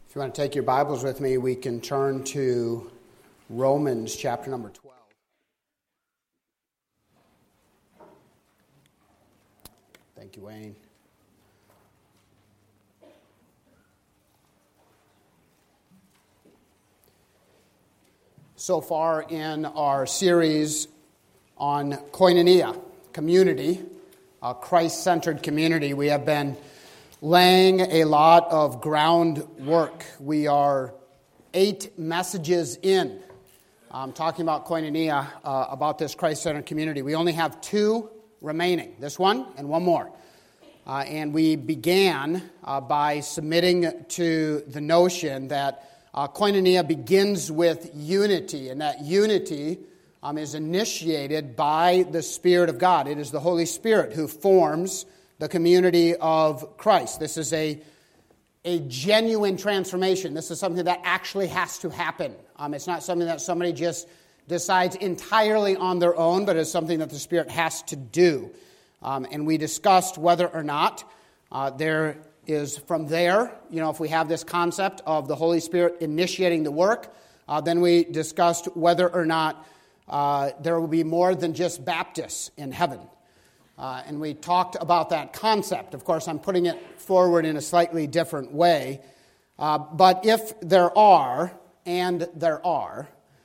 If you want to take your Bibles with me, we can turn to Romans chapter number 12. Thank you, Wayne. So far in our series on koinonia, community, a Christ-centered community, we have been laying a lot of groundwork. We are 8 messages in talking about koinonia, about this Christ-centered community. We only have 2 remaining, this one and one more. And we began by submitting to the notion that koinonia begins with unity, and that unity is initiated by the Spirit of God. It is the Holy Spirit who forms the community of Christ. This is a genuine transformation. This is something that actually has to happen. It's not something that somebody just decides entirely on their own, but it's something that the Spirit has to do. And we discussed whether or not there is from there, if we have this concept of the Holy Spirit initiating the work, then we discussed whether or not there will be more than just Baptists in heaven. And we talked about that concept. Of course, I'm putting it forward in a slightly different way. But if there are, and there are,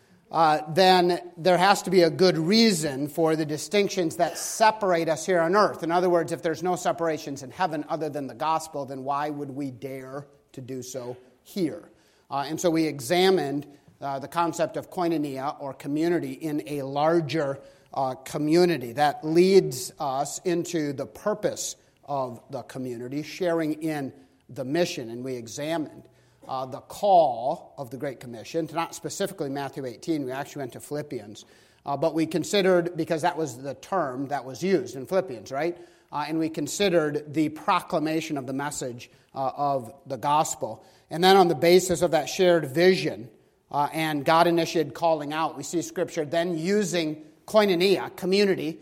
then there has to be a good reason for the distinctions that separate us here on earth. In other words, if there's no separations in heaven other than the gospel, then why would we dare to do so here? And so we examined the concept of koinonia, or community, in a larger community that leads us into the purpose of the community, sharing in the mission. And we examined the call of the Great Commission, to not specifically Matthew 18, we actually went to Philippians, but we considered, because that was the term that was used in Philippians, right? And we considered the proclamation of the message of the gospel. And then on the basis of that shared vision and God-initiated calling out, we see Scripture then using koinonia, community,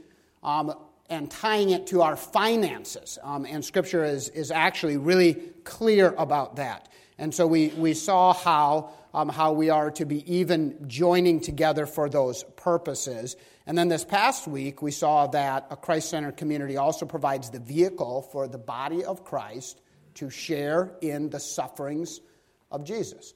and tying it to our finances. And Scripture is actually really clear about that. And so we saw how we are to be even joining together for those purposes. And then this past week, we saw that a Christ-centered community also provides the vehicle for the body of Christ to share in the sufferings of Jesus.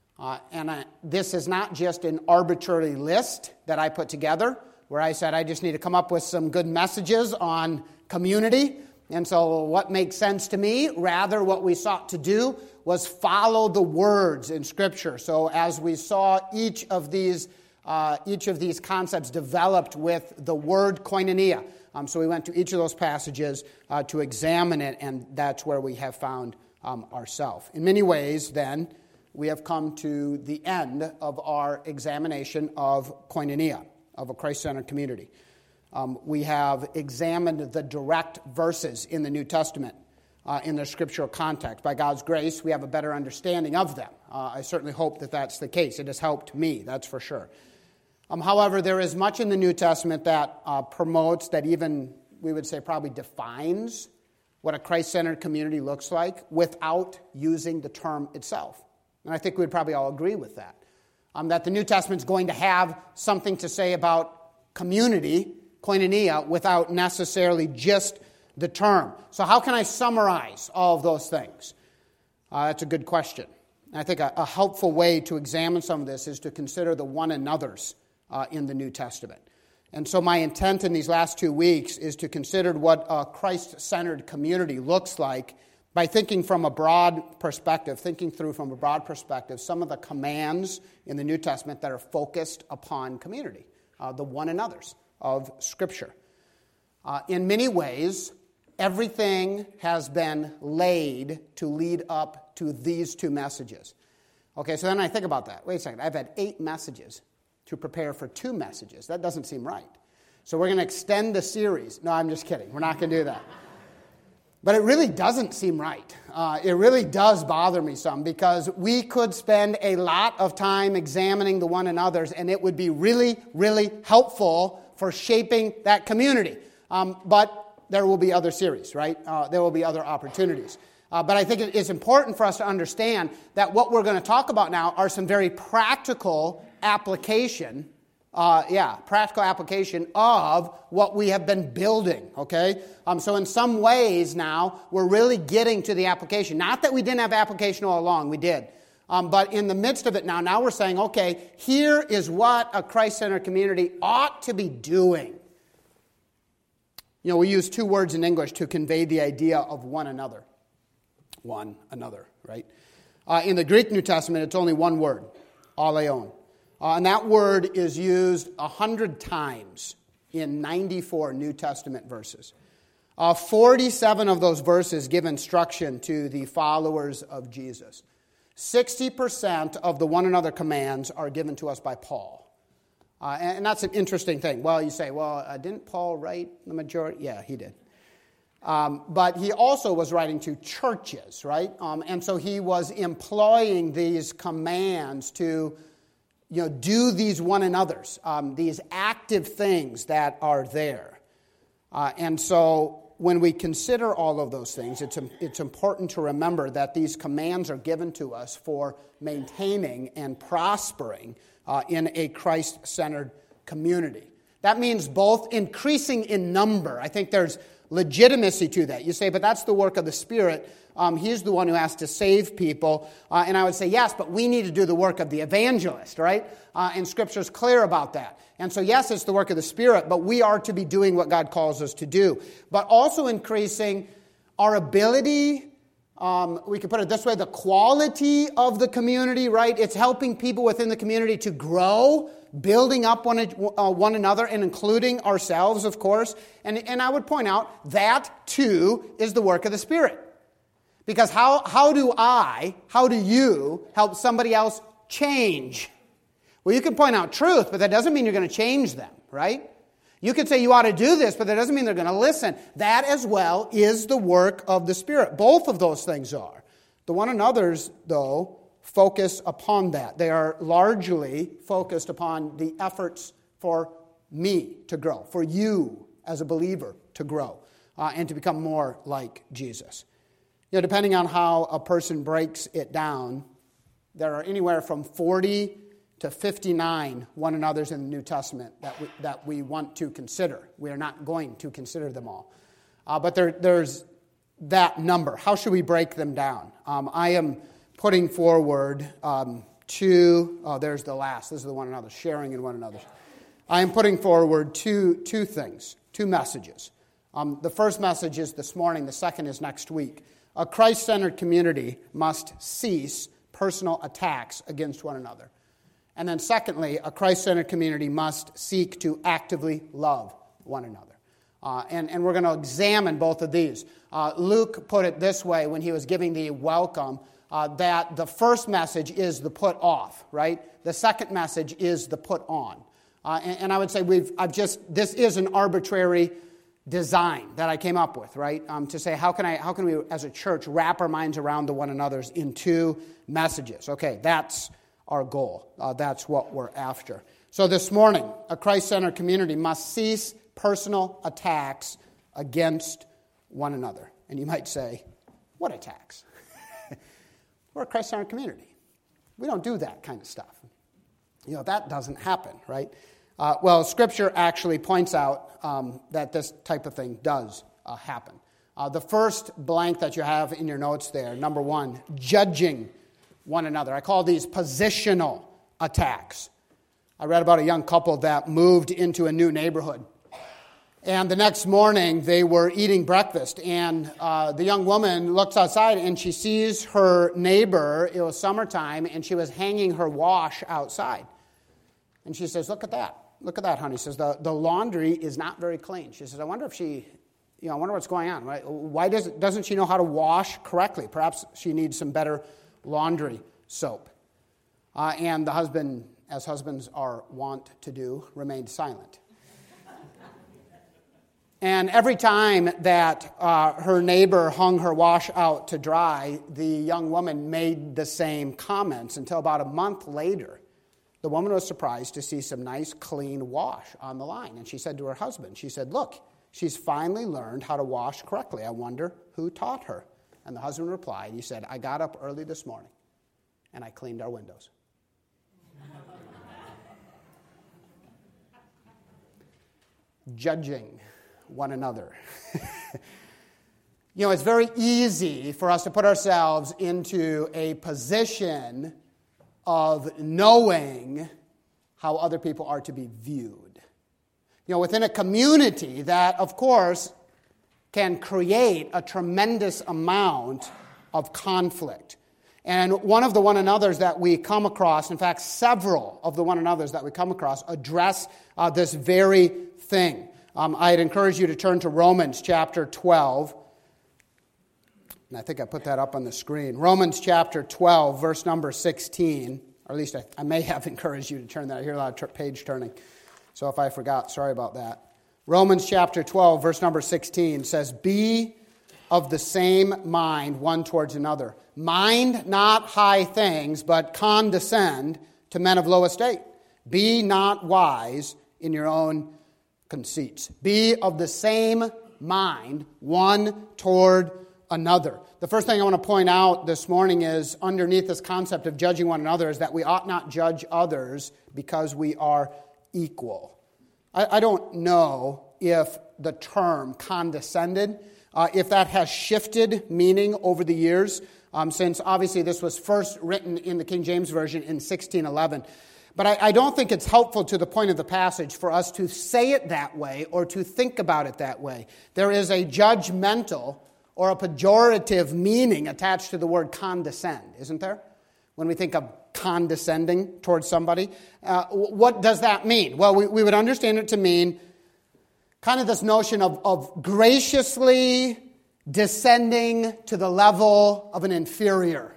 This is not just an arbitrary list that I put together, where I said I just need to come up with some good messages on community. And so what makes sense to me, rather what we sought to do was follow the words in Scripture. So as we saw each of these concepts developed with the word koinonia. So we went to each of those passages to examine it, and that's where we have found ourselves. In many ways, then, we have come to the end of our examination of koinonia, of a Christ-centered community. We have examined the direct verses in the New Testament in their scriptural context. By God's grace, we have a better understanding of them. I certainly hope that that's the case. It has helped me, that's for sure. However, there is much in the New Testament that promotes, that even, we would say, probably defines what a Christ-centered community looks like without using the term itself. And I think we'd probably all agree with that. That the New Testament is going to have something to say about community, koinonia, without necessarily just the term. So how can I summarize all of those things? That's a good question. And I think a helpful way to examine some of this is to consider the one another's in the New Testament. And so my intent in these last 2 weeks is to consider what a Christ-centered community looks like by thinking from a broad perspective, some of the commands in the New Testament that are focused upon community, the one another's of Scripture. In many ways, everything has been laid to lead up to these 2 messages. Okay, so then I think about that. Wait a second, I've had 8 messages to prepare for 2 messages. That doesn't seem right. So we're going to extend the series. No, I'm just kidding. We're not going to do that. But it really doesn't seem right. It really does bother me some, because we could spend a lot of time examining the one another's, and it would be really, really helpful for shaping that community. But there will be other series, right? There will be other opportunities. But I think it is important for us to understand that what we're going to talk about now are some very practical application of what we have been building, okay? So in some ways now, we're really getting to the application. Not that we didn't have application all along, we did. But in the midst of it now we're saying, okay, here is what a Christ-centered community ought to be doing. You know, we use two words in English to convey the idea of one another. One another, right? In the Greek New Testament, it's only one word, aleon. And that word is used 100 times in 94 New Testament verses. 47 of those verses give instruction to the followers of Jesus. 60% of the one another commands are given to us by Paul. And that's an interesting thing. Well, you say, didn't Paul write the majority? Yeah, he did. But he also was writing to churches, right? And so he was employing these commands to, do these one another's, these active things that are there. And so when we consider all of those things, it's important to remember that these commands are given to us for maintaining and prospering in a Christ-centered community. That means both increasing in number. I think there's legitimacy to that. You say, but that's the work of the Spirit. He's the one who has to save people. And I would say, yes, but we need to do the work of the evangelist, right? And Scripture's clear about that. And so, yes, it's the work of the Spirit, but we are to be doing what God calls us to do. But also increasing our ability, we could put it this way, the quality of the community, right? It's helping people within the community to grow, building up one another, and including ourselves, of course. And I would point out that, too, is the work of the Spirit. Because how do you help somebody else change? Well, you can point out truth, but that doesn't mean you're going to change them, right? You could say you ought to do this, but that doesn't mean they're going to listen. That as well is the work of the Spirit. Both of those things are. The one another's, though, focus upon that. They are largely focused upon the efforts for me to grow, for you as a believer to grow, and to become more like Jesus. Depending on how a person breaks it down, there are anywhere from 40 to 59 one another's in the New Testament that we want to consider. We are not going to consider them all. But there's that number. How should we break them down? I am putting forward there's the last. This is the one another, sharing in one another. I am putting forward two things, two messages. The first message is this morning. The second is next week. A Christ-centered community must cease personal attacks against one another. And then secondly, a Christ-centered community must seek to actively love one another. And we're going to examine both of these. Luke put it this way when he was giving the welcome, that the first message is the put off, right? The second message is the put on. And I would say this is an arbitrary design that I came up with, right? To say how can we as a church wrap our minds around the one another's in two messages? Okay, that's our goal. That's what we're after. So this morning, a Christ-centered community must cease personal attacks against one another. And you might say, what attacks? We're a Christ-centered community. We don't do that kind of stuff. That doesn't happen, right? Well, Scripture actually points out that this type of thing does happen. The first blank that you have in your notes there, number one, judging one another. I call these positional attacks. I read about a young couple that moved into a new neighborhood. And the next morning, they were eating breakfast. And the young woman looks outside and she sees her neighbor. It was summertime, and she was hanging her wash outside. And she says, look at that. Look at that, honey. She says, the laundry is not very clean. She says, I wonder what's going on. Right? Why doesn't she know how to wash correctly? Perhaps she needs some better laundry soap. And the husband, as husbands are wont to do, remained silent. And every time that her neighbor hung her wash out to dry, the young woman made the same comments until about a month later, the woman was surprised to see some nice, clean wash on the line. And she said to her husband, she said, look, she's finally learned how to wash correctly. I wonder who taught her. And the husband replied, he said, I got up early this morning and I cleaned our windows. Judging one another. You know, it's very easy for us to put ourselves into a position of knowing how other people are to be viewed. You know, within a community that, of course, can create a tremendous amount of conflict. And one of the one another's that we come across, in fact, several of the one another's that we come across address this very thing. I'd encourage you to turn to Romans chapter 12. And I think I put that up on the screen. Romans chapter 12, verse number 16. Or at least I may have encouraged you to turn that. I hear a lot of page turning. So if I forgot, sorry about that. Romans chapter 12, verse number 16 says, Be of the same mind one towards another. Mind not high things, but condescend to men of low estate. Be not wise in your own conceits. Be of the same mind one toward another. The first thing I want to point out this morning is underneath this concept of judging one another is that we ought not judge others because we are equal. I don't know if the term condescended, if that has shifted meaning over the years, since obviously this was first written in the King James Version in 1611. But I don't think it's helpful to the point of the passage for us to say it that way or to think about it that way. There is a judgmental or a pejorative meaning attached to the word condescend, isn't there? When we think of condescending towards somebody. What does that mean? Well, we would understand it to mean kind of this notion of graciously descending to the level of an inferior.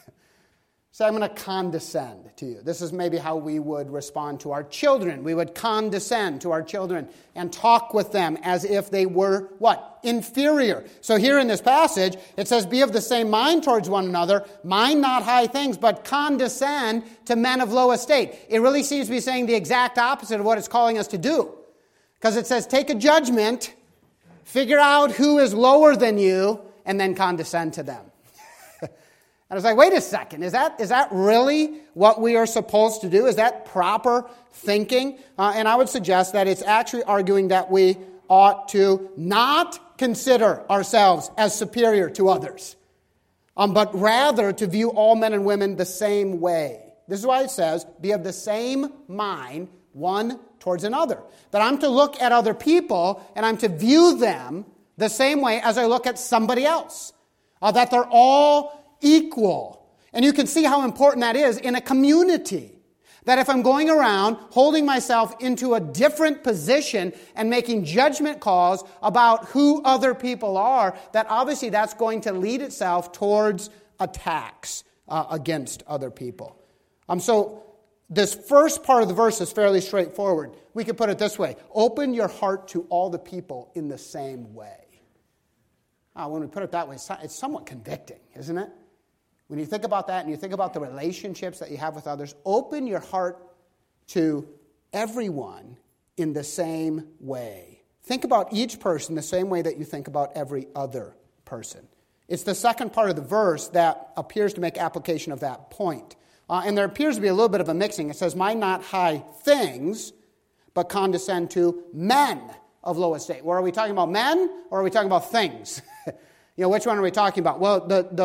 So I'm going to condescend to you. This is maybe how we would respond to our children. We would condescend to our children and talk with them as if they were, what? Inferior. So here in this passage, it says, Be of the same mind towards one another, mind not high things, but condescend to men of low estate. It really seems to be saying the exact opposite of what it's calling us to do. Because it says, take a judgment, figure out who is lower than you, and then condescend to them. And I was like, wait a second, is that really what we are supposed to do? Is that proper thinking? And I would suggest that it's actually arguing that we ought to not consider ourselves as superior to others, but rather to view all men and women the same way. This is why it says, be of the same mind one towards another. That I'm to look at other people and I'm to view them the same way as I look at somebody else. That they're all equal. And you can see how important that is in a community. That if I'm going around holding myself into a different position and making judgment calls about who other people are, that obviously that's going to lead itself towards attacks against other people. So this first part of the verse is fairly straightforward. We could put it this way. Open your heart to all the people in the same way. When we put it that way, it's somewhat convicting, isn't it? When you think about that and you think about the relationships that you have with others, open your heart to everyone in the same way. Think about each person the same way that you think about every other person. It's the second part of the verse that appears to make application of that point. And there appears to be a little bit of a mixing. It says, mind not high things, but condescend to men of low estate. Well, are we talking about men or are we talking about things? Which one are we talking about? Well,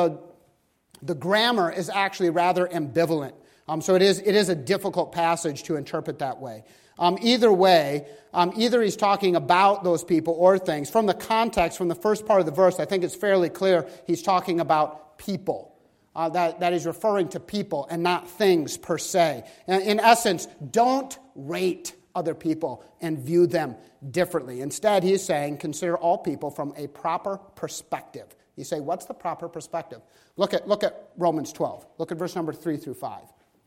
the grammar is actually rather ambivalent. So it is a difficult passage to interpret that way. Either way, either he's talking about those people or things. From the context, from the first part of the verse, I think it's fairly clear he's talking about people. That he's referring to people and not things per se. In essence, don't rate other people and view them differently. Instead, he's saying, consider all people from a proper perspective. You say, what's the proper perspective? Look at Romans 12. Look at verse number 3 through 5.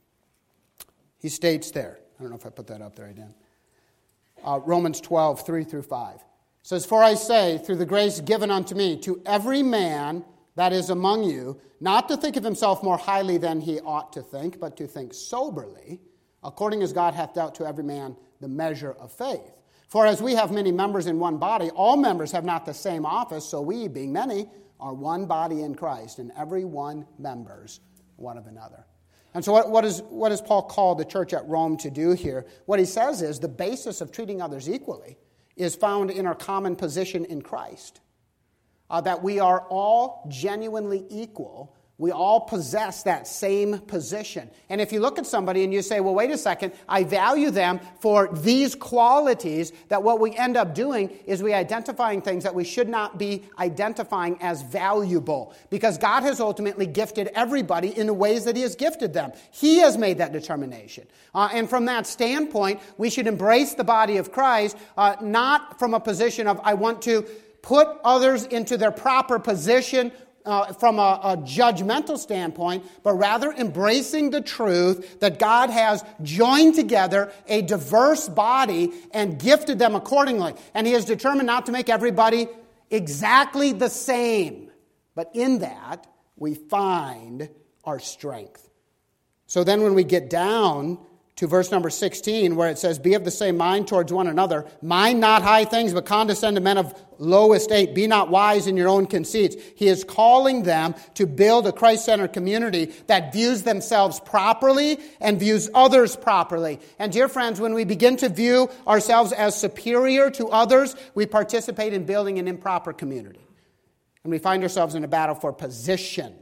He states there. I don't know if I put that up there. I didn't. Romans 12, 3 through 5. It says, For I say, through the grace given unto me, to every man that is among you, not to think of himself more highly than he ought to think, but to think soberly, according as God hath dealt to every man the measure of faith. For as we have many members in one body, all members have not the same office, so we, being many, are one body in Christ, and every one members one of another. And so what does Paul call the church at Rome to do here? What he says is the basis of treating others equally is found in our common position in Christ. That we are all genuinely equal. We all possess that same position. And if you look at somebody and you say, well, wait a second, I value them for these qualities, that what we end up doing is we identifying things that we should not be identifying as valuable. Because God has ultimately gifted everybody in the ways that He has gifted them. He has made that determination. And from that standpoint, we should embrace the body of Christ, not from a position of, I want to put others into their proper position from a judgmental standpoint, but rather embracing the truth that God has joined together a diverse body and gifted them accordingly. And He has determined not to make everybody exactly the same. But in that, we find our strength. So then when we get down to verse number 16, where it says, be of the same mind towards one another. Mind not high things, but condescend to men of low estate. Be not wise in your own conceits. He is calling them to build a Christ-centered community that views themselves properly and views others properly. And dear friends, when we begin to view ourselves as superior to others, we participate in building an improper community. And we find ourselves in a battle for position.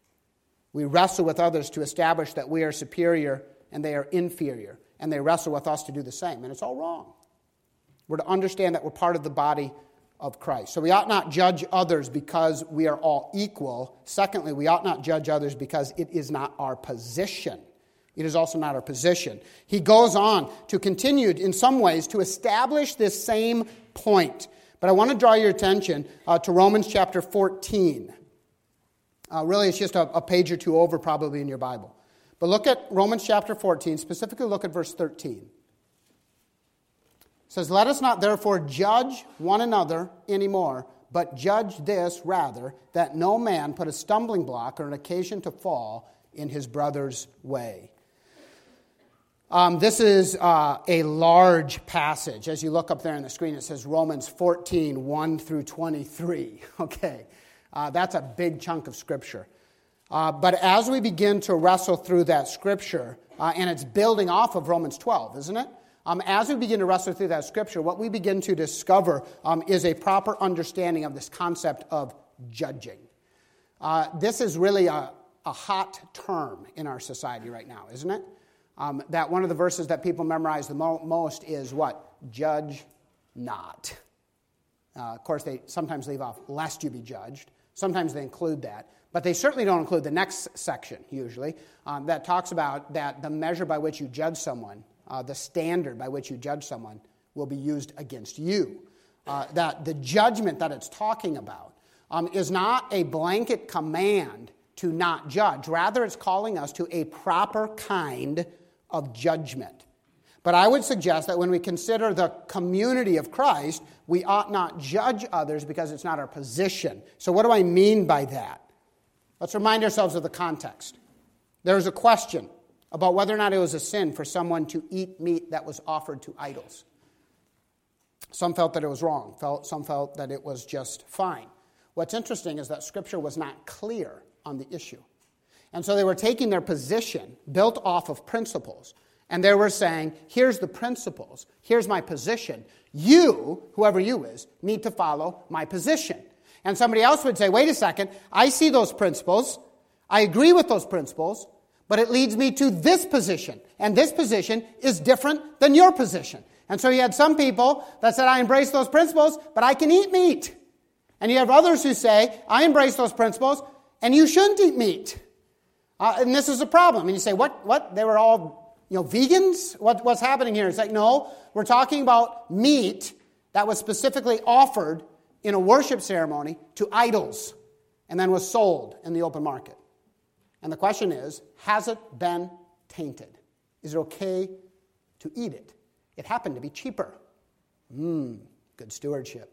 We wrestle with others to establish that we are superior and they are inferior, and they wrestle with us to do the same. And it's all wrong. We're to understand that we're part of the body of Christ. So we ought not judge others because we are all equal. Secondly, we ought not judge others because it is not our position. It is also not our position. He goes on to continue in some ways to establish this same point. But I want to draw your attention to Romans chapter 14. Really, it's just a page or two over probably in your Bible. But look at Romans chapter 14, specifically look at verse 13. It says, let us not therefore judge one another anymore, but judge this rather, that no man put a stumbling block or an occasion to fall in his brother's way. This is a large passage. As you look up there on the screen, it says Romans 14, 1 through 23. Okay, that's a big chunk of Scripture. But as we begin to wrestle through that Scripture, and it's building off of Romans 12, isn't it? As we begin to wrestle through that Scripture, what we begin to discover is a proper understanding of this concept of judging. This is really a hot term in our society right now, isn't it? That one of the verses that people memorize the most is what? Judge not. Of course, they sometimes leave off, lest you be judged. Sometimes they include that. But they certainly don't include the next section, usually, that talks about that the measure by which you judge someone, the standard by which you judge someone, will be used against you. That the judgment that it's talking about is not a blanket command to not judge. Rather, it's calling us to a proper kind of judgment. But I would suggest that when we consider the community of Christ, we ought not judge others because it's not our position. So what do I mean by that? Let's remind ourselves of the context. There was a question about whether or not it was a sin for someone to eat meat that was offered to idols. Some felt that it was wrong. Some felt that it was just fine. What's interesting is that Scripture was not clear on the issue. And so they were taking their position built off of principles. And they were saying, here's the principles. Here's my position. You, whoever you is, need to follow my position. And somebody else would say, wait a second, I see those principles, I agree with those principles, but it leads me to this position. And this position is different than your position. And so you had some people that said, I embrace those principles, but I can eat meat. And you have others who say, I embrace those principles, and you shouldn't eat meat. And this is a problem. And you say, what? They were all, vegans? What's happening here? It's like, no, we're talking about meat that was specifically offered in a worship ceremony to idols and then was sold in the open market. And the question is, has it been tainted? Is it okay to eat it? It happened to be cheaper. Good stewardship.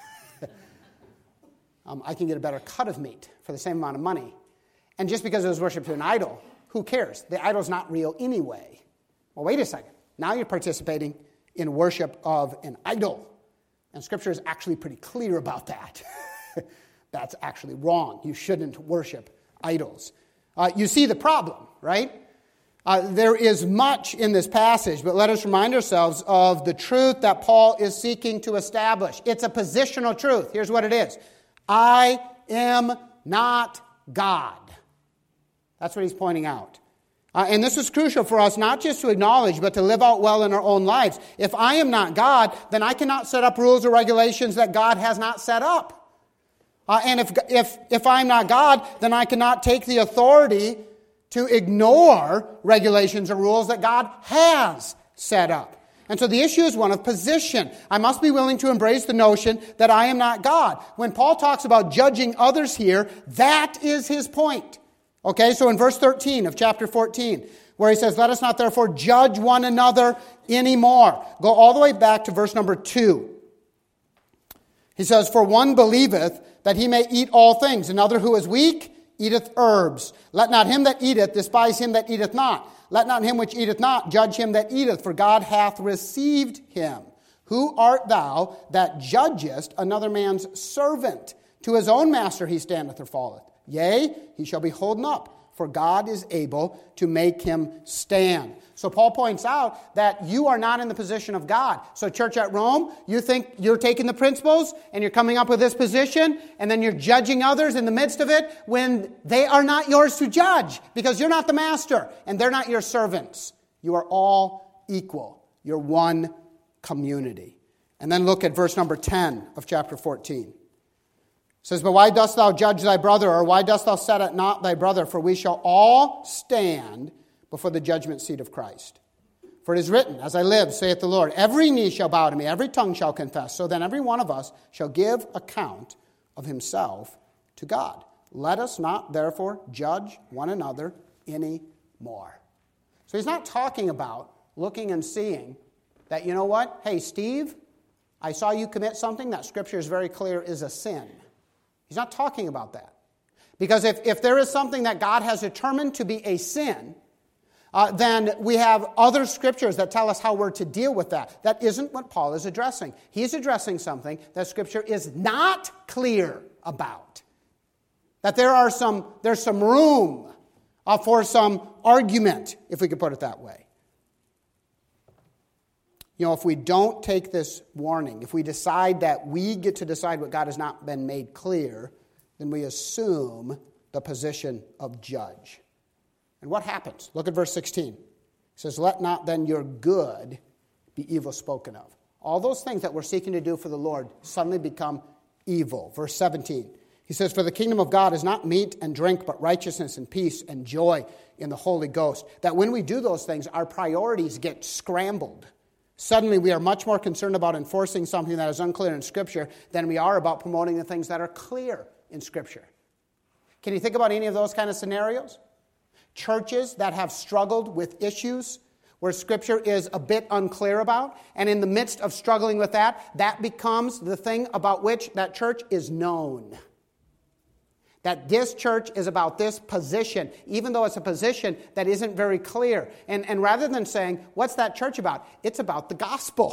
I can get a better cut of meat for the same amount of money. And just because it was worshipped to an idol, who cares? The idol's not real anyway. Well, wait a second. Now you're participating in worship of an idol. And Scripture is actually pretty clear about that. That's actually wrong. You shouldn't worship idols. You see the problem, right? There is much in this passage, but let us remind ourselves of the truth that Paul is seeking to establish. It's a positional truth. Here's what it is. I am not God. That's what he's pointing out. And this is crucial for us not just to acknowledge, but to live out well in our own lives. If I am not God, then I cannot set up rules or regulations that God has not set up. And if I'm not God, then I cannot take the authority to ignore regulations or rules that God has set up. And so the issue is one of position. I must be willing to embrace the notion that I am not God. When Paul talks about judging others here, that is his point. Okay, so in verse 13 of chapter 14, where he says, let us not therefore judge one another anymore. Go all the way back to verse number 2. He says, for one believeth that he may eat all things. Another who is weak eateth herbs. Let not him that eateth despise him that eateth not. Let not him which eateth not judge him that eateth, for God hath received him. Who art thou that judgest another man's servant? To his own master he standeth or falleth. Yea, he shall be holden up, for God is able to make him stand. So Paul points out that you are not in the position of God. So church at Rome, you think you're taking the principles and you're coming up with this position, and then you're judging others in the midst of it when they are not yours to judge, because you're not the master and they're not your servants. You are all equal. You're one community. And then look at verse number 10 of chapter 14. It says, but why dost thou judge thy brother, or why dost thou set at naught thy brother? For we shall all stand before the judgment seat of Christ. For it is written, as I live, saith the Lord, every knee shall bow to me, every tongue shall confess. So then every one of us shall give account of himself to God. Let us not therefore judge one another any more. So he's not talking about looking and seeing that, you know what? Hey, Steve, I saw you commit something that Scripture is very clear is a sin. He's not talking about that. Because if there is something that God has determined to be a sin, then we have other scriptures that tell us how we're to deal with that. That isn't what Paul is addressing. He's addressing something that Scripture is not clear about. That there's some room for some argument, if we could put it that way. You know, if we don't take this warning, if we decide that we get to decide what God has not been made clear, then we assume the position of judge. And what happens? Look at verse 16. It says, let not then your good be evil spoken of. All those things that we're seeking to do for the Lord suddenly become evil. Verse 17. He says, for the kingdom of God is not meat and drink, but righteousness and peace and joy in the Holy Ghost. That when we do those things, our priorities get scrambled. Suddenly we are much more concerned about enforcing something that is unclear in Scripture than we are about promoting the things that are clear in Scripture. Can you think about any of those kind of scenarios? Churches that have struggled with issues where Scripture is a bit unclear about, and in the midst of struggling with that, that becomes the thing about which that church is known. That this church is about this position, even though it's a position that isn't very clear. And rather than saying, what's that church about? It's about the gospel.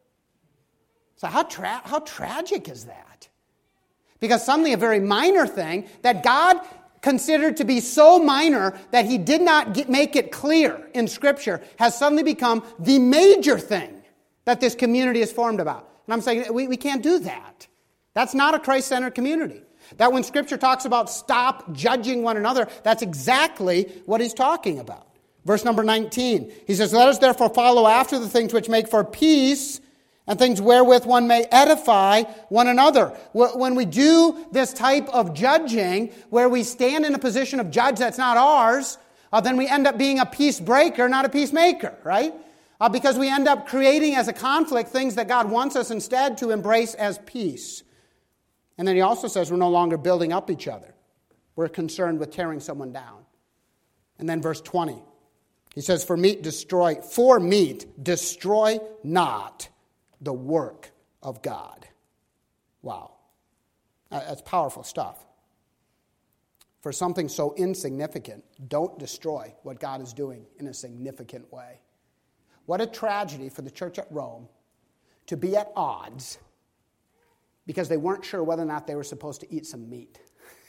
So how tragic is that? Because suddenly a very minor thing that God considered to be so minor that he did not make it clear in Scripture has suddenly become the major thing that this community is formed about. And I'm saying we can't do that. That's not a Christ-centered community. That when Scripture talks about stop judging one another, that's exactly what he's talking about. Verse number 19, he says, let us therefore follow after the things which make for peace and things wherewith one may edify one another. When we do this type of judging, where we stand in a position of judge that's not ours, then we end up being a peace breaker, not a peacemaker, right? Because we end up creating as a conflict things that God wants us instead to embrace as peace. And then he also says we're no longer building up each other. We're concerned with tearing someone down. And then verse 20, he says, for meat destroy not the work of God. Wow. That's powerful stuff. For something so insignificant, don't destroy what God is doing in a significant way. What a tragedy for the church at Rome to be at odds because they weren't sure whether or not they were supposed to eat some meat.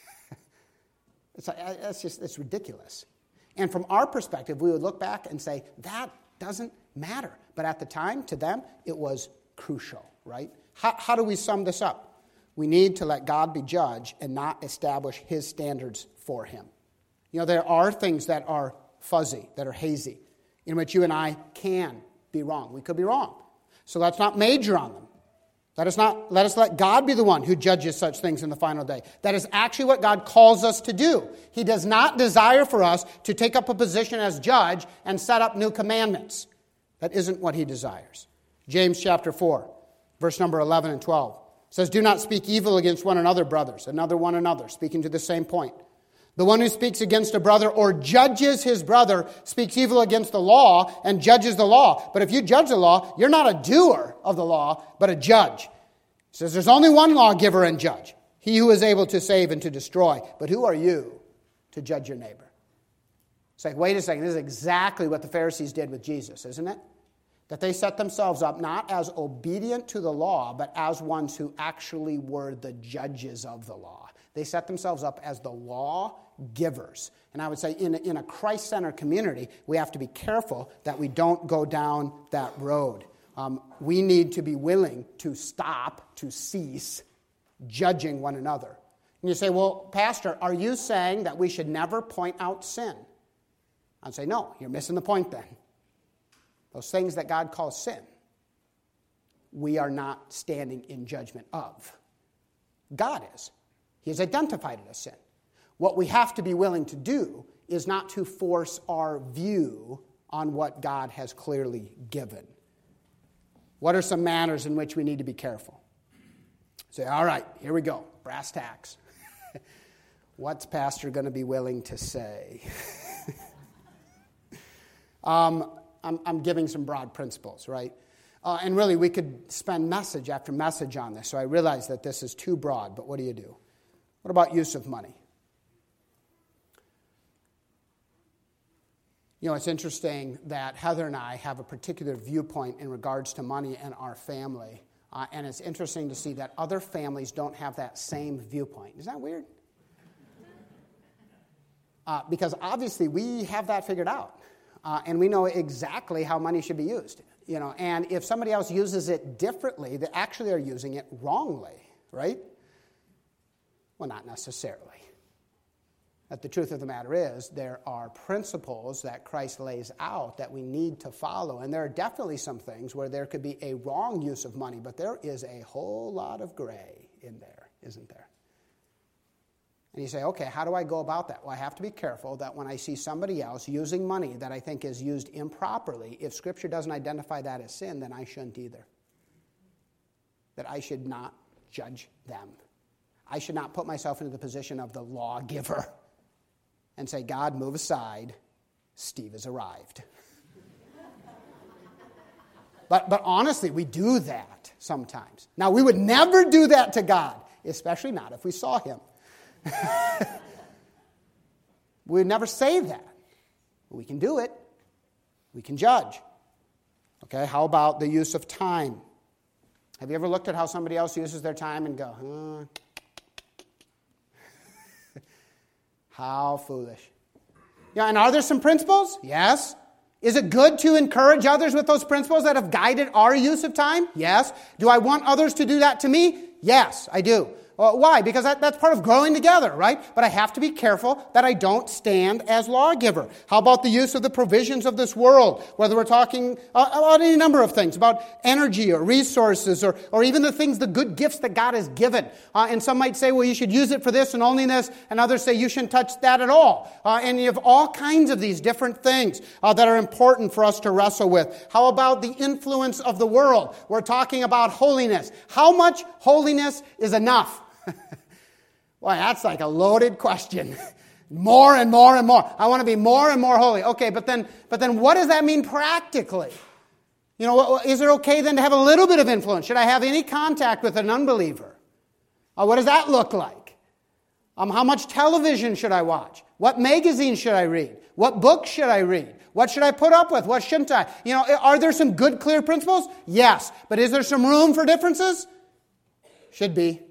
It's ridiculous. And from our perspective, we would look back and say, that doesn't matter. But at the time, to them, it was crucial, right? How do we sum this up? We need to let God be judge and not establish his standards for him. There are things that are fuzzy, that are hazy, in which you and I can be wrong. We could be wrong. So let's not major on them. Let us let God be the one who judges such things in the final day. That is actually what God calls us to do. He does not desire for us to take up a position as judge and set up new commandments. That isn't what he desires. James chapter 4, verse number 11 and 12 says, "Do not speak evil against one another, brothers," one another, speaking to the same point. "The one who speaks against a brother or judges his brother speaks evil against the law and judges the law. But if you judge the law, you're not a doer of the law, but a judge." He says there's only one lawgiver and judge, he who is able to save and to destroy. But who are you to judge your neighbor? It's like, wait a second, this is exactly what the Pharisees did with Jesus, isn't it? That they set themselves up not as obedient to the law, but as ones who actually were the judges of the law. They set themselves up as the law givers. And I would say in a Christ-centered community, we have to be careful that we don't go down that road. We need to be willing to cease judging one another. And you say, well, Pastor, are you saying that we should never point out sin? I'd say, no, you're missing the point then. Those things that God calls sin, we are not standing in judgment of. God is. He has identified it as sin. What we have to be willing to do is not to force our view on what God has clearly given. What are some matters in which we need to be careful? Say, all right, here we go, brass tacks. What's Pastor going to be willing to say? I'm giving some broad principles, right? And really, we could spend message after message on this, so I realize that this is too broad, but what do you do? What about use of money? It's interesting that Heather and I have a particular viewpoint in regards to money in our family, and it's interesting to see that other families don't have that same viewpoint. Is that weird? Because obviously we have that figured out, and we know exactly how money should be used. And if somebody else uses it differently, they actually are using it wrongly, right? Well, not necessarily. But the truth of the matter is, there are principles that Christ lays out that we need to follow. And there are definitely some things where there could be a wrong use of money, but there is a whole lot of gray in there, isn't there? And you say, okay, how do I go about that? Well, I have to be careful that when I see somebody else using money that I think is used improperly, if Scripture doesn't identify that as sin, then I shouldn't either. That I should not judge them. I should not put myself into the position of the lawgiver and say, God, move aside, Steve has arrived. But honestly, we do that sometimes. Now, we would never do that to God, especially not if we saw him. We would never say that. We can do it. We can judge. Okay, how about the use of time? Have you ever looked at how somebody else uses their time and go, how foolish. And are there some principles? Yes. Is it good to encourage others with those principles that have guided our use of time? Yes. Do I want others to do that to me? Yes, I do. Why? Because that's part of growing together, right? But I have to be careful that I don't stand as lawgiver. How about the use of the provisions of this world? Whether we're talking about any number of things, about energy or resources or even the things, the good gifts that God has given. And some might say, well, you should use it for this and only this. And others say you shouldn't touch that at all. And you have all kinds of these different things that are important for us to wrestle with. How about the influence of the world? We're talking about holiness. How much holiness is enough? Boy, that's like a loaded question. More and more and more. I want to be more and more holy. Okay, but then what does that mean practically? Is it okay then to have a little bit of influence? Should I have any contact with an unbeliever? What does that look like? How much television should I watch? What magazines should I read? What books should I read? What should I put up with? What shouldn't I? Are there some good, clear principles? Yes. But is there some room for differences? Should be.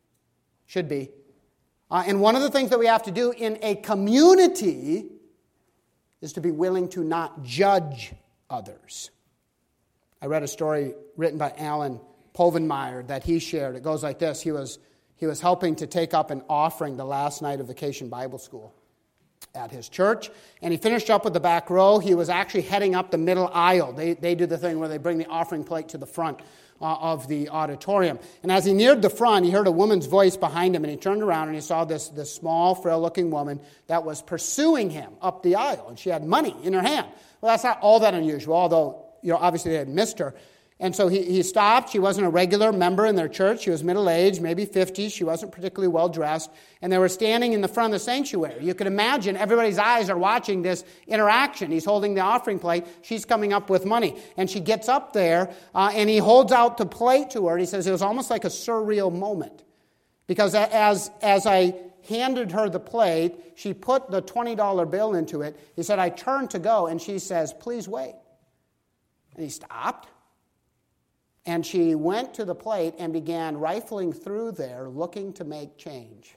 And one of the things that we have to do in a community is to be willing to not judge others. I read a story written by Alan Povenmire that he shared. It goes like this. He was helping to take up an offering the last night of Vacation Bible School at his church, and he finished up with the back row. He was actually heading up the middle aisle. They do the thing where they bring the offering plate to the front of the auditorium. And as he neared the front, he heard a woman's voice behind him, and he turned around and he saw this small, frail-looking woman that was pursuing him up the aisle, and she had money in her hand. Well, that's not all that unusual, although, obviously they had missed her. And so he stopped. She wasn't a regular member in their church. She was middle-aged, maybe 50s. She wasn't particularly well-dressed. And they were standing in the front of the sanctuary. You could imagine everybody's eyes are watching this interaction. He's holding the offering plate. She's coming up with money. And she gets up there, and he holds out the plate to her. And he says it was almost like a surreal moment. Because as I handed her the plate, she put the $20 bill into it. He said, I turned to go, and she says, please wait. And he stopped. And she went to the plate and began rifling through there, looking to make change.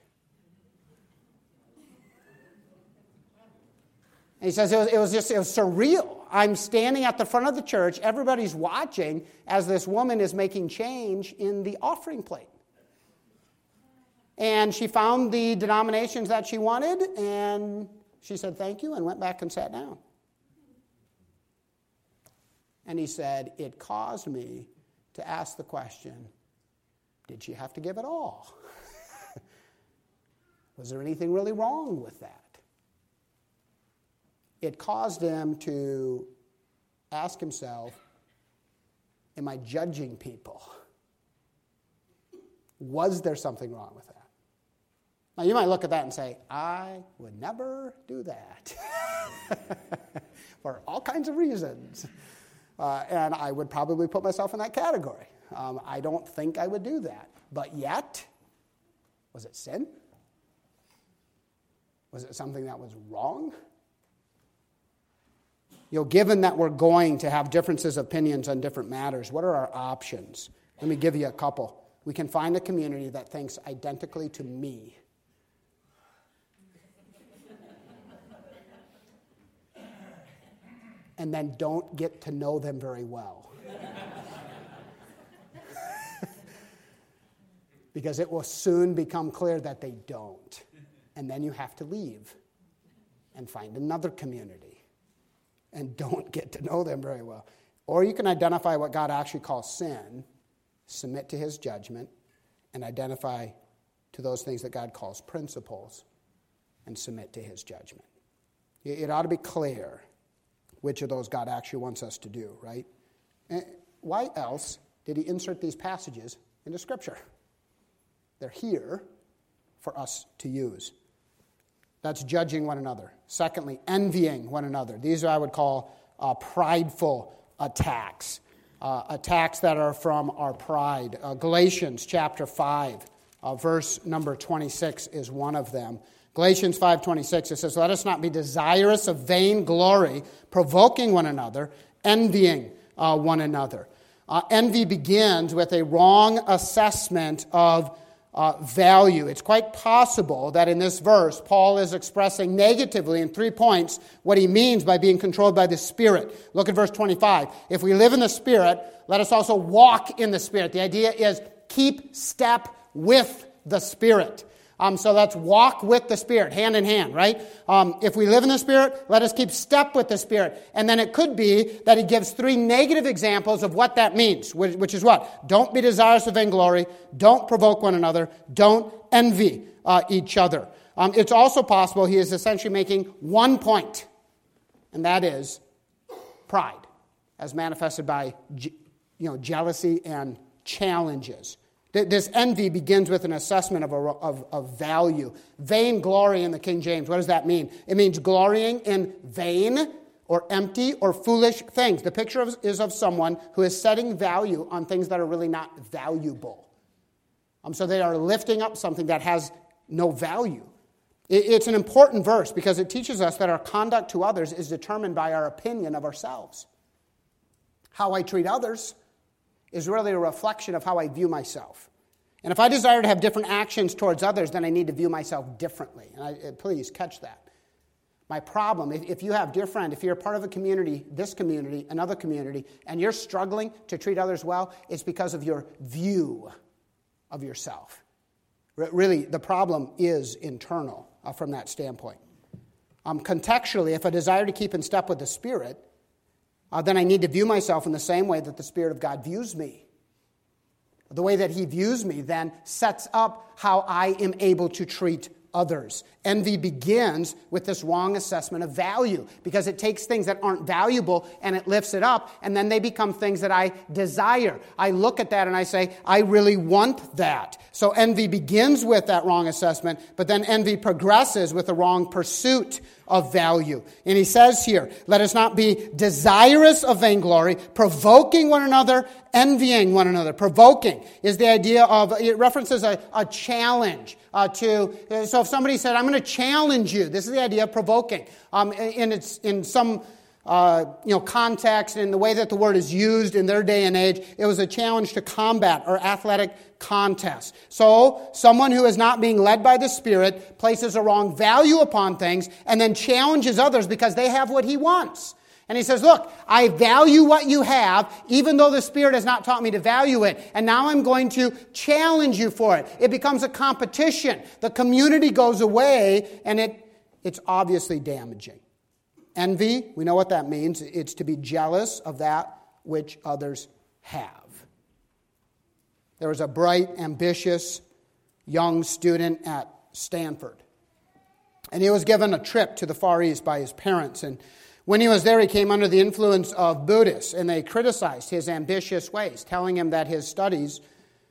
And he says it was surreal. I'm standing at the front of the church. Everybody's watching as this woman is making change in the offering plate. And she found the denominations that she wanted, and she said thank you and went back and sat down. And he said, it caused me to ask the question, did she have to give it all? Was there anything really wrong with that? It caused him to ask himself, am I judging people? Was there something wrong with that? Now you might look at that and say, I would never do that. For all kinds of reasons. And I would probably put myself in that category. I don't think I would do that. But yet, was it sin? Was it something that was wrong? Given that we're going to have differences of opinions on different matters, what are our options? Let me give you a couple. We can find a community that thinks identically to me. And then don't get to know them very well. Because it will soon become clear that they don't. And then you have to leave and find another community. And don't get to know them very well. Or you can identify what God actually calls sin, submit to his judgment, and identify to those things that God calls principles, and submit to his judgment. It ought to be clear which of those God actually wants us to do, right? And why else did he insert these passages into Scripture? They're here for us to use. That's judging one another. Secondly, envying one another. These I would call prideful attacks. Attacks that are from our pride. Galatians chapter 5, verse number 26 is one of them. Galatians 5:26, it says, let us not be desirous of vain glory, provoking one another, envying one another. Envy begins with a wrong assessment of value. It's quite possible that in this verse, Paul is expressing negatively in 3 points what he means by being controlled by the Spirit. Look at verse 25. If we live in the Spirit, let us also walk in the Spirit. The idea is keep step with the Spirit. So let's walk with the Spirit, hand in hand, right? If we live in the Spirit, let us keep step with the Spirit. And then it could be that he gives 3 negative examples of what that means, which is what? Don't be desirous of vainglory. Don't provoke one another. Don't envy each other. It's also possible he is essentially making 1 point, and that is pride, as manifested by jealousy and challenges. This envy begins with an assessment of value. Vainglory in the King James, what does that mean? It means glorying in vain or empty or foolish things. The picture is of someone who is setting value on things that are really not valuable. So they are lifting up something that has no value. It's an important verse because it teaches us that our conduct to others is determined by our opinion of ourselves. How I treat others is really a reflection of how I view myself. And if I desire to have different actions towards others, then I need to view myself differently. And please catch that. My problem, if you have, dear friend, if you're a part of a community, this community, another community, and you're struggling to treat others well, it's because of your view of yourself. Really, the problem is internal from that standpoint. Contextually, if I desire to keep in step with the Spirit, then I need to view myself in the same way that the Spirit of God views me. The way that He views me then sets up how I am able to treat others. Envy begins with this wrong assessment of value because it takes things that aren't valuable and it lifts it up, and then they become things that I desire. I look at that and I say, I really want that. So envy begins with that wrong assessment, but then envy progresses with a wrong pursuit of value. And he says here, let us not be desirous of vainglory, provoking one another, envying one another. Provoking is the idea of, it references a challenge so if somebody said, I'm going to challenge you, this is the idea of provoking. In some context, in the way that the word is used in their day and age, it was a challenge to combat or athletic contest. So, someone who is not being led by the Spirit places a wrong value upon things and then challenges others because they have what he wants. And he says, look, I value what you have, even though the Spirit has not taught me to value it. And now I'm going to challenge you for it. It becomes a competition. The community goes away, and it's obviously damaging. Envy, we know what that means. It's to be jealous of that which others have. There was a bright, ambitious young student at Stanford. And he was given a trip to the Far East by his parents. And when he was there, he came under the influence of Buddhists, and they criticized his ambitious ways, telling him that his studies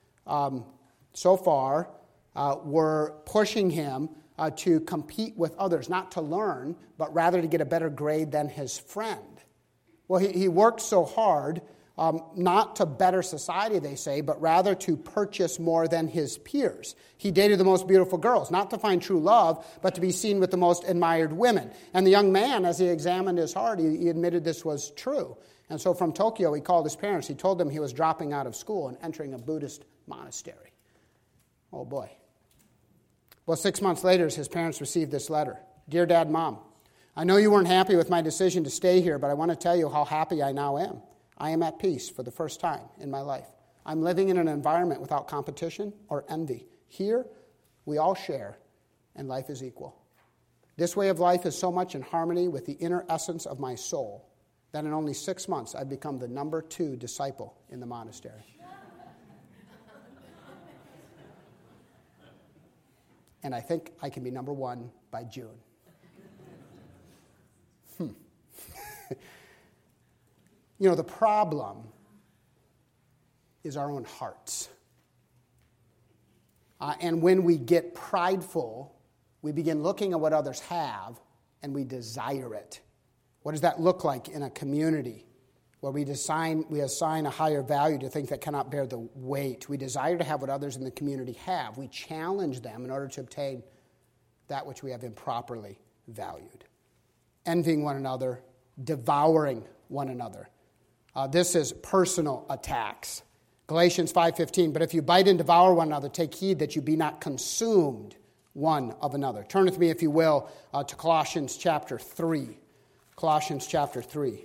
so far were pushing him to compete with others, not to learn, but rather to get a better grade than his friend. Well, he worked so hard, not to better society, they say, but rather to purchase more than his peers. He dated the most beautiful girls, not to find true love, but to be seen with the most admired women. And the young man, as he examined his heart, he admitted this was true. And so from Tokyo, he called his parents. He told them he was dropping out of school and entering a Buddhist monastery. Oh, boy. Well, 6 months later, his parents received this letter. Dear Dad, Mom, I know you weren't happy with my decision to stay here, but I want to tell you how happy I now am. I am at peace for the first time in my life. I'm living in an environment without competition or envy. Here, we all share, and life is equal. This way of life is so much in harmony with the inner essence of my soul that in only 6 months, I've become the number 2 disciple in the monastery. And I think I can be number 1 by June. The problem is our own hearts. And when we get prideful, we begin looking at what others have and we desire it. What does that look like in a community where we assign a higher value to things that cannot bear the weight? We desire to have what others in the community have. We challenge them in order to obtain that which we have improperly valued. Envying one another, devouring one another. This is personal attacks. Galatians 5:15, but if you bite and devour one another, take heed that you be not consumed one of another. Turn with me, if you will, to Colossians chapter 3. Colossians chapter 3.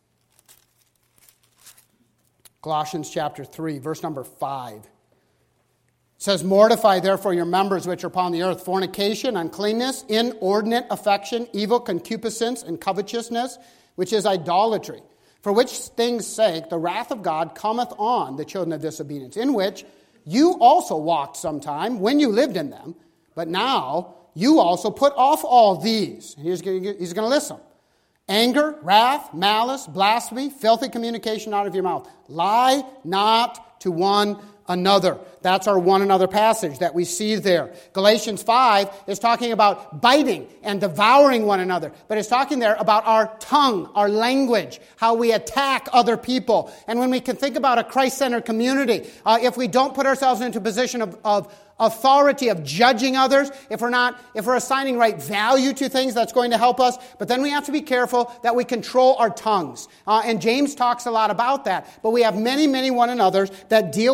Colossians chapter 3, verse number 5. It says, mortify therefore your members which are upon the earth, fornication, uncleanness, inordinate affection, evil concupiscence, and covetousness, which is idolatry. For which things' sake the wrath of God cometh on the children of disobedience, in which you also walked sometime when you lived in them, but now you also put off all these. And he's going to list them. Anger, wrath, malice, blasphemy, filthy communication out of your mouth. Lie not to one another. That's our one another passage that we see there. Galatians 5 is talking about biting and devouring one another. But it's talking there about our tongue, our language, how we attack other people. And when we can think about a Christ-centered community, if we don't put ourselves into a position of authority of judging others, if we're assigning right value to things, that's going to help us. But then we have to be careful that we control our tongues. And James talks a lot about that. But we have many, many one another's that deal with that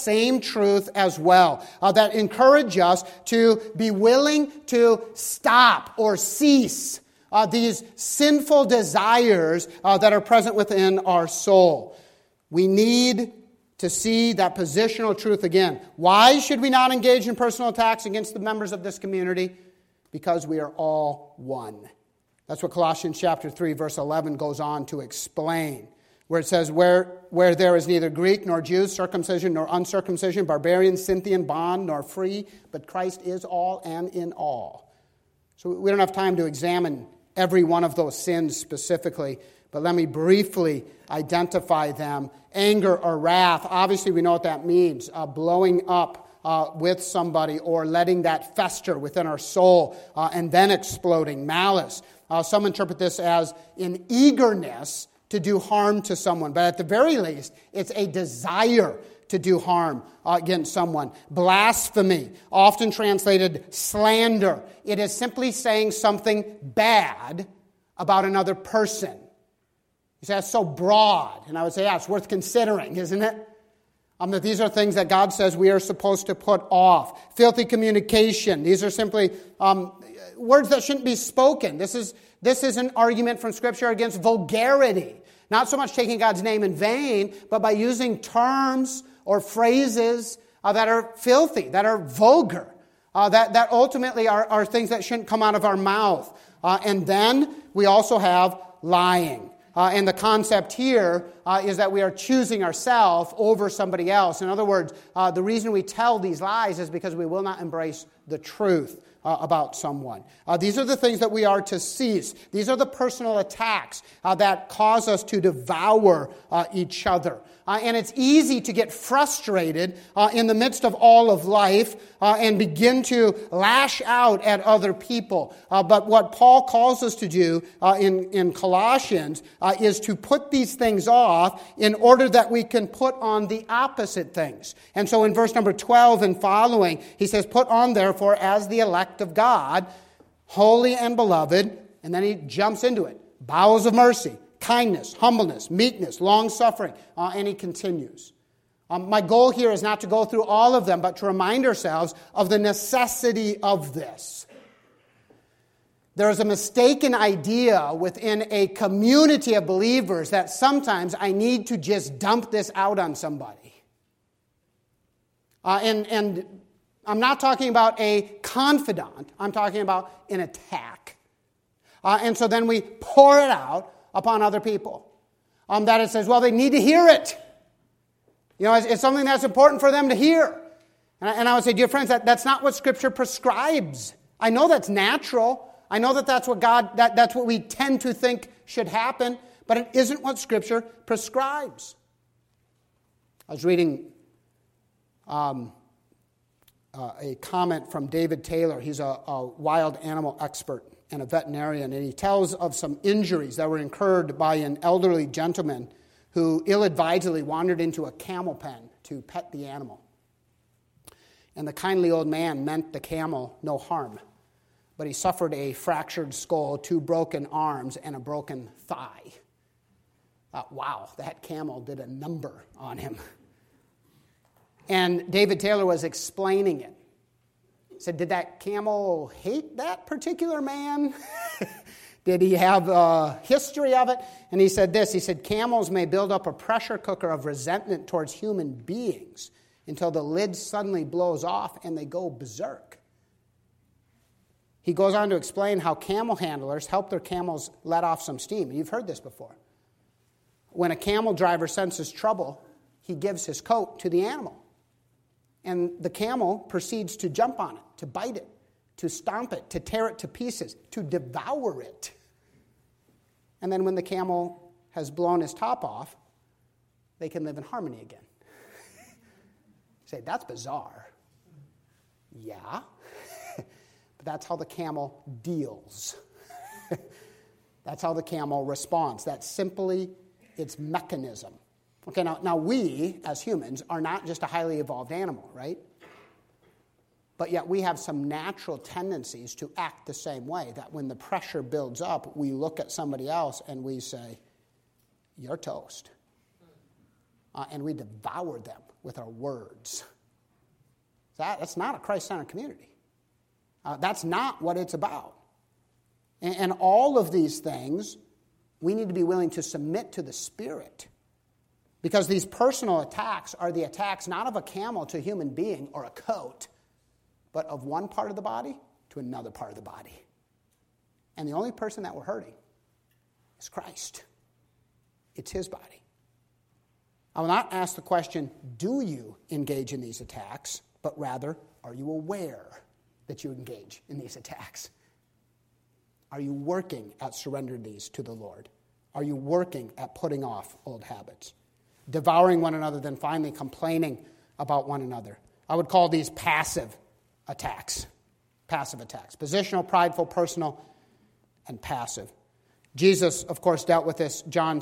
same truth as well, that encourage us to be willing to stop or cease these sinful desires that are present within our soul. We need to see that positional truth again. Why should we not engage in personal attacks against the members of this community? Because we are all one. That's what Colossians chapter 3, verse 11 goes on to explain, where it says, where there is neither Greek nor Jew, circumcision nor uncircumcision, barbarian, Scythian, bond nor free, but Christ is all and in all. So we don't have time to examine every one of those sins specifically, but let me briefly identify them. Anger or wrath, obviously we know what that means, blowing up with somebody or letting that fester within our soul and then exploding. Malice. Some interpret this as an eagerness to do harm to someone, but at the very least, it's a desire to do harm against someone. Blasphemy, often translated slander. It is simply saying something bad about another person. You say, that's so broad. And I would say, yeah, it's worth considering, isn't it? That these are things that God says we are supposed to put off. Filthy communication. These are simply words that shouldn't be spoken. This is an argument from Scripture against vulgarity. Not so much taking God's name in vain, but by using terms or phrases that are filthy, that are vulgar, that ultimately are things that shouldn't come out of our mouth. And then we also have lying. And the concept here is that we are choosing ourselves over somebody else. In other words, the reason we tell these lies is because we will not embrace the truth about someone. These are the things that we are to cease. These are the personal attacks that cause us to devour each other. And it's easy to get frustrated in the midst of all of life and begin to lash out at other people. But what Paul calls us to do in Colossians is to put these things off in order that we can put on the opposite things. And so in verse number 12 and following, he says, put on therefore as the elect of God, holy and beloved, and then he jumps into it. Bowels of mercy, kindness, humbleness, meekness, long-suffering, and he continues. My goal here is not to go through all of them, but to remind ourselves of the necessity of this. There is a mistaken idea within a community of believers that sometimes I need to just dump this out on somebody. And I'm not talking about a confidant. I'm talking about an attack. And so then we pour it out upon other people. That it says, well, they need to hear it. You know, it's something that's important for them to hear. And I would say, dear friends, that's not what Scripture prescribes. I know that's natural. I know that's what that's what we tend to think should happen, but it isn't what Scripture prescribes. I was reading a comment from David Taylor. He's a wild animal expert and a veterinarian, and he tells of some injuries that were incurred by an elderly gentleman who ill-advisedly wandered into a camel pen to pet the animal. And the kindly old man meant the camel no harm, but he suffered a fractured skull, 2 broken arms, and a broken thigh. Wow, that camel did a number on him. And David Taylor was explaining it. He said, did that camel hate that particular man? Did he have a history of it? And he said this, he said, camels may build up a pressure cooker of resentment towards human beings until the lid suddenly blows off and they go berserk. He goes on to explain how camel handlers help their camels let off some steam. You've heard this before. When a camel driver senses trouble, he gives his coat to the animal. And the camel proceeds to jump on it, to bite it, to stomp it, to tear it to pieces, to devour it. And then when the camel has blown his top off, they can live in harmony again. You say, that's bizarre. Yeah. But that's how the camel deals. That's how the camel responds. That's simply its mechanism. Okay, now we, as humans, are not just a highly evolved animal, right? But yet we have some natural tendencies to act the same way, that when the pressure builds up, we look at somebody else and we say, you're toast. and we devour them with our words. That's not a Christ-centered community. That's not what it's about. And all of these things, we need to be willing to submit to the Spirit. Because these personal attacks are the attacks not of a camel to a human being or a coat, but of one part of the body to another part of the body. And the only person that we're hurting is Christ. It's his body. I will not ask the question, do you engage in these attacks? But rather, are you aware that you engage in these attacks? Are you working at surrendering these to the Lord? Are you working at putting off old habits? Devouring one another, then finally complaining about one another. I would call these passive attacks. Passive attacks. Positional, prideful, personal, and passive. Jesus, of course, dealt with this. John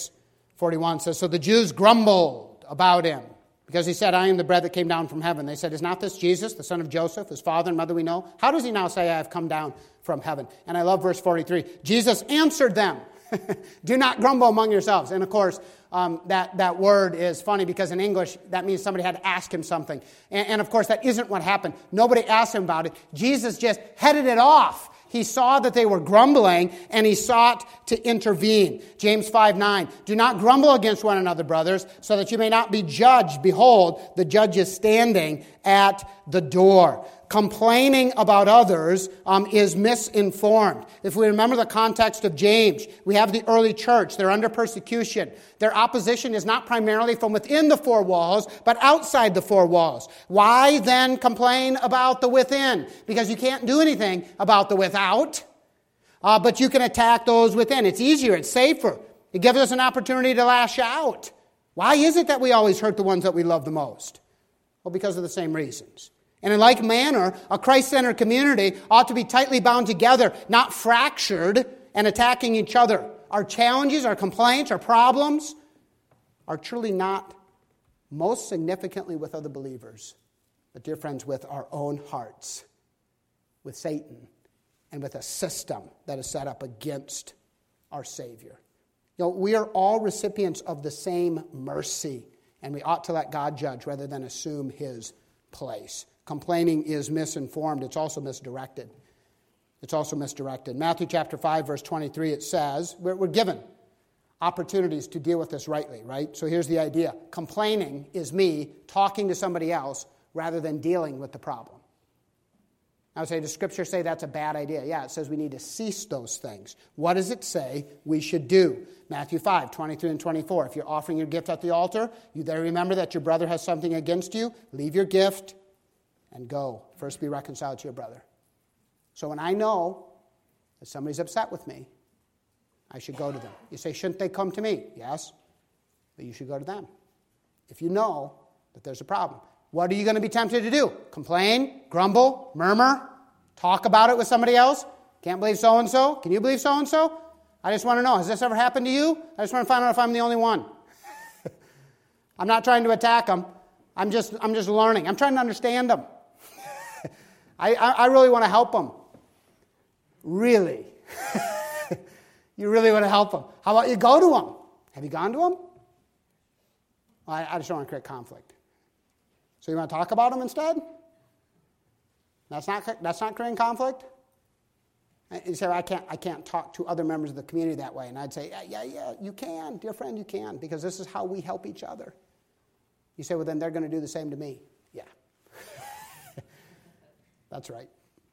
6:41 says, so the Jews grumbled about him because he said, I am the bread that came down from heaven. They said, is not this Jesus, the son of Joseph, whose father and mother we know? How does he now say, I have come down from heaven? And I love verse 43. Jesus answered them. Do not grumble among yourselves. And of course, that word is funny because in English, that means somebody had to ask him something. And of course, that isn't what happened. Nobody asked him about it. Jesus just headed it off. He saw that they were grumbling, and he sought to intervene. James 5:9, do not grumble against one another, brothers, so that you may not be judged. Behold, the judge is standing at the door. Complaining about others is misinformed. If we remember the context of James, we have the early church. They're under persecution. Their opposition is not primarily from within the four walls, but outside the four walls. Why then complain about the within? Because you can't do anything about the without, but you can attack those within. It's easier. It's safer. It gives us an opportunity to lash out. Why is it that we always hurt the ones that we love the most? Well, because of the same reasons. And in like manner, a Christ-centered community ought to be tightly bound together, not fractured and attacking each other. Our challenges, our complaints, our problems are truly not most significantly with other believers, but, dear friends, with our own hearts, with Satan, and with a system that is set up against our Savior. You know, we are all recipients of the same mercy, and we ought to let God judge rather than assume his place. Complaining is misinformed. It's also misdirected. Matthew chapter 5, verse 23, it says, we're given opportunities to deal with this rightly, right? So here's the idea. Complaining is me talking to somebody else rather than dealing with the problem. I would say, does Scripture say that's a bad idea? Yeah, it says we need to cease those things. What does it say we should do? Matthew 5, 23 and 24. If you're offering your gift at the altar, you there remember that your brother has something against you. Leave your gift and go. First be reconciled to your brother. So when I know that somebody's upset with me, I should go to them. You say, shouldn't they come to me? Yes, but you should go to them. If you know that there's a problem. What are you going to be tempted to do? Complain, grumble, murmur, talk about it with somebody else? Can't believe so-and-so? Can you believe so-and-so? I just want to know, has this ever happened to you? I just want to find out if I'm the only one. I'm not trying to attack them. I'm just learning. I'm trying to understand them. I really want to help them. Really. You really want to help them. How about you go to them? Have you gone to them? Well, I just don't want to create conflict. So you want to talk about them instead? That's not creating conflict? You say, I can't talk to other members of the community that way. And I'd say, yeah, you can. Dear friend, you can. Because this is how we help each other. You say, well, then they're going to do the same to me. Yeah. That's right.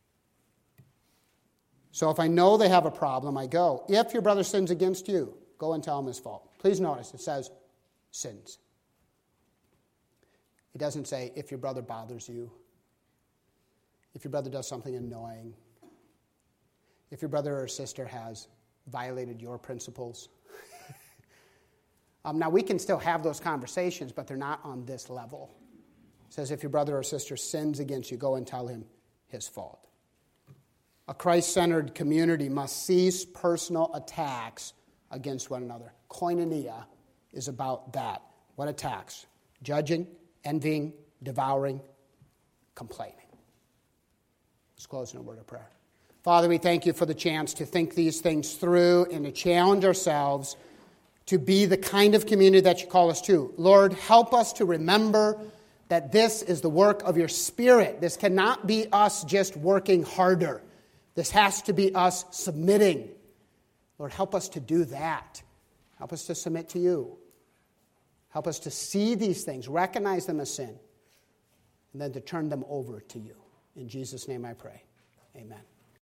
So if I know they have a problem, I go. If your brother sins against you, go and tell him his fault. Please notice, it says sins. It doesn't say if your brother bothers you, if your brother does something annoying, if your brother or sister has violated your principles. Now, we can still have those conversations, but they're not on this level. It says if your brother or sister sins against you, go and tell him his fault. A Christ-centered community must cease personal attacks against one another. Koinonia is about that. What attacks? Judging, envying, devouring, complaining. Let's close in a word of prayer. Father, we thank you for the chance to think these things through and to challenge ourselves to be the kind of community that you call us to. Lord, help us to remember that this is the work of your Spirit. This cannot be us just working harder. This has to be us submitting. Lord, help us to do that. Help us to submit to you. Help us to see these things, recognize them as sin, and then to turn them over to you. In Jesus' name I pray. Amen.